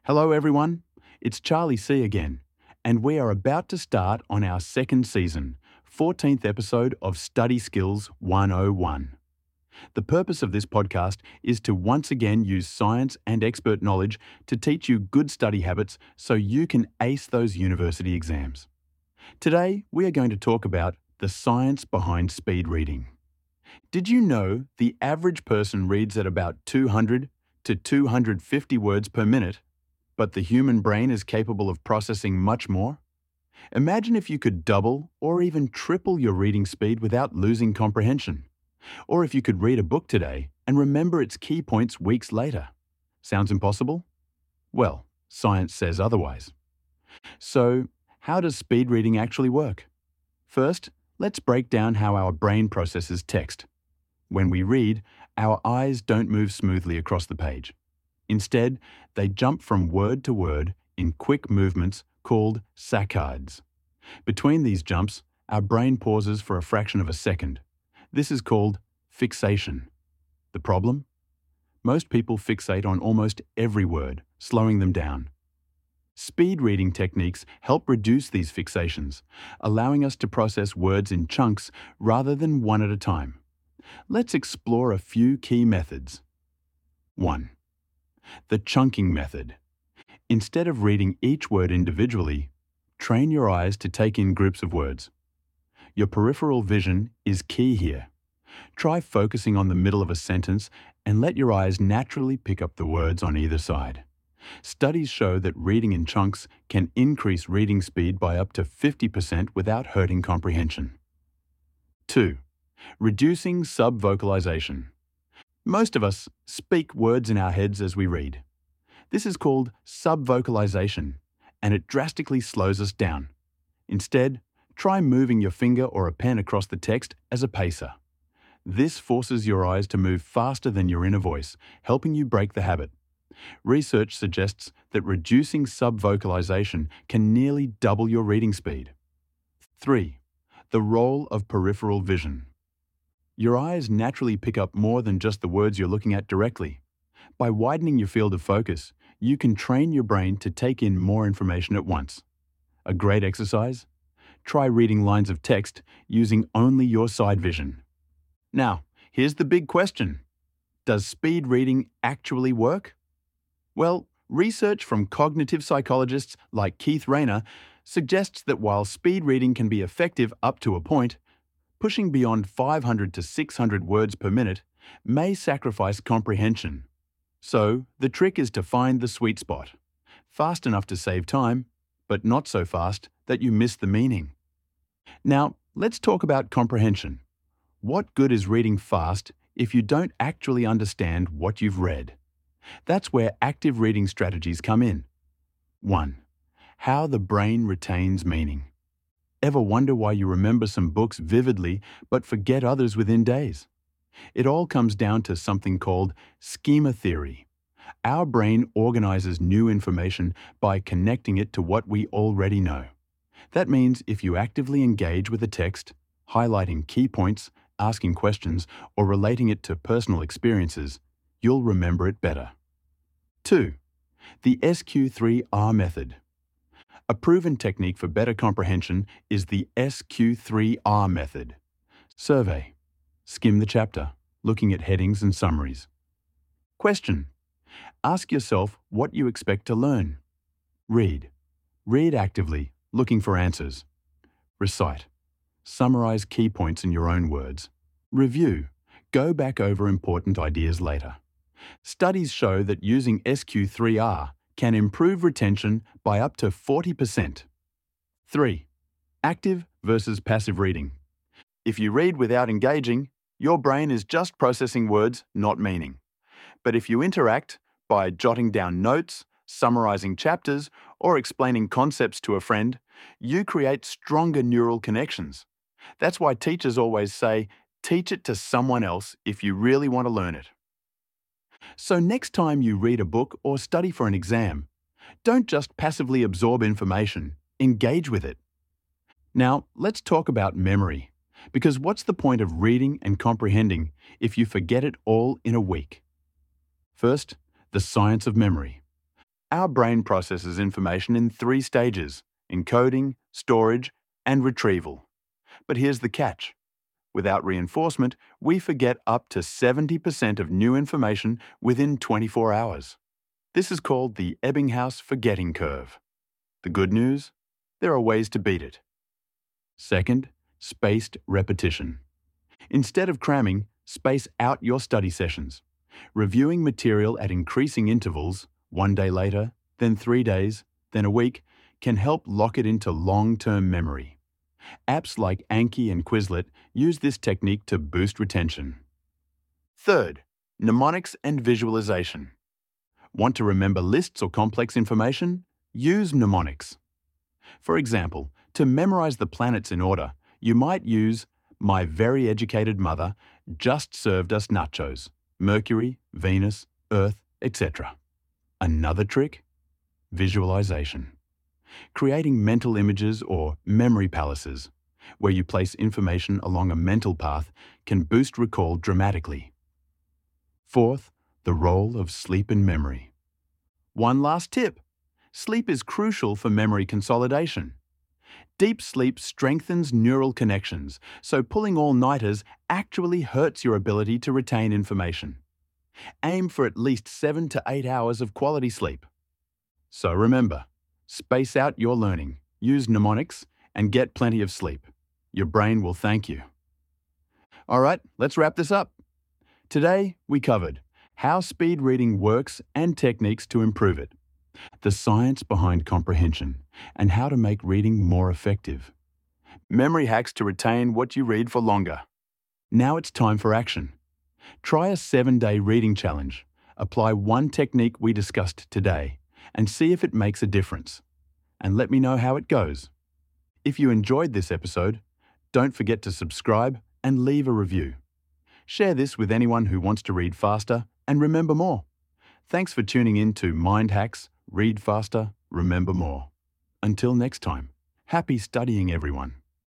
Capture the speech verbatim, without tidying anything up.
Hello everyone, it's Charlie C again, and we are about to start on our second season, fourteenth episode of Study Skills one oh one. The purpose of this podcast is to once again use science and expert knowledge to teach you good study habits so you can ace those university exams. Today, we are going to talk about the science behind speed reading. Did you know the average person reads at about two hundred to two hundred fifty words per minute? But the human brain is capable of processing much more? Imagine if you could double or even triple your reading speed without losing comprehension. Or if you could read a book today and remember its key points weeks later. Sounds impossible? Well, science says otherwise. So, how does speed reading actually work? First, let's break down how our brain processes text. When we read, our eyes don't move smoothly across the page. Instead, they jump from word to word in quick movements called saccades. Between these jumps, our brain pauses for a fraction of a second. This is called fixation. The problem? Most people fixate on almost every word, slowing them down. Speed reading techniques help reduce these fixations, allowing us to process words in chunks rather than one at a time. Let's explore a few key methods. one. The chunking method. Instead of reading each word individually, train your eyes to take in groups of words. Your peripheral vision is key here. Try focusing on the middle of a sentence and let your eyes naturally pick up the words on either side. Studies show that reading in chunks can increase reading speed by up to fifty percent without hurting comprehension. two. Reducing subvocalization. Most of us speak words in our heads as we read. This is called subvocalization, and it drastically slows us down. Instead, try moving your finger or a pen across the text as a pacer. This forces your eyes to move faster than your inner voice, helping you break the habit. Research suggests that reducing subvocalization can nearly double your reading speed. three. The role of peripheral vision. Your eyes naturally pick up more than just the words you're looking at directly. By widening your field of focus, you can train your brain to take in more information at once. A great exercise? Try reading lines of text using only your side vision. Now, here's the big question. Does speed reading actually work? Well, research from cognitive psychologists like Keith Rayner suggests that while speed reading can be effective up to a point, pushing beyond five hundred to six hundred words per minute may sacrifice comprehension. So, the trick is to find the sweet spot. Fast enough to save time, but not so fast that you miss the meaning. Now, let's talk about comprehension. What good is reading fast if you don't actually understand what you've read? That's where active reading strategies come in. one. How the brain retains meaning. Ever wonder why you remember some books vividly but forget others within days? It all comes down to something called schema theory. Our brain organizes new information by connecting it to what we already know. That means if you actively engage with a text, highlighting key points, asking questions, or relating it to personal experiences, you'll remember it better. two. The S Q three R method. A proven technique for better comprehension is the S Q three R method. Survey. Skim the chapter, looking at headings and summaries. Question. Ask yourself what you expect to learn. Read. Read actively, looking for answers. Recite. Summarize key points in your own words. Review. Go back over important ideas later. Studies show that using S Q three R can improve retention by up to forty percent. three. Active versus passive reading. If you read without engaging, your brain is just processing words, not meaning. But if you interact by jotting down notes, summarizing chapters, or explaining concepts to a friend, you create stronger neural connections. That's why teachers always say, teach it to someone else if you really want to learn it. So next time you read a book or study for an exam, don't just passively absorb information, engage with it. Now, let's talk about memory, because what's the point of reading and comprehending if you forget it all in a week? First, the science of memory. Our brain processes information in three stages: encoding, storage, and retrieval. But here's the catch. Without reinforcement, we forget up to seventy percent of new information within twenty-four hours. This is called the Ebbinghaus forgetting curve. The good news? There are ways to beat it. Second, spaced repetition. Instead of cramming, space out your study sessions. Reviewing material at increasing intervals, one day later, then three days, then a week, can help lock it into long-term memory. Apps like Anki and Quizlet use this technique to boost retention. Third, mnemonics and visualization. Want to remember lists or complex information? Use mnemonics. For example, to memorize the planets in order, you might use "My very educated mother just served us nachos. Mercury, Venus, Earth, et cetera" Another trick? Visualization. Creating mental images or memory palaces, where you place information along a mental path, can boost recall dramatically. Fourth, the role of sleep in memory. One last tip. Sleep is crucial for memory consolidation. Deep sleep strengthens neural connections, so pulling all-nighters actually hurts your ability to retain information. Aim for at least seven to eight hours of quality sleep. So remember, space out your learning, use mnemonics, and get plenty of sleep. Your brain will thank you. All right, let's wrap this up. Today, we covered how speed reading works and techniques to improve it, the science behind comprehension, and how to make reading more effective, memory hacks to retain what you read for longer. Now it's time for action. Try a seven-day reading challenge. Apply one technique we discussed today and see if it makes a difference. And let me know how it goes. If you enjoyed this episode, don't forget to subscribe and leave a review. Share this with anyone who wants to read faster and remember more. Thanks for tuning in to Mind Hacks, Read Faster, Remember More. Until next time, happy studying, everyone.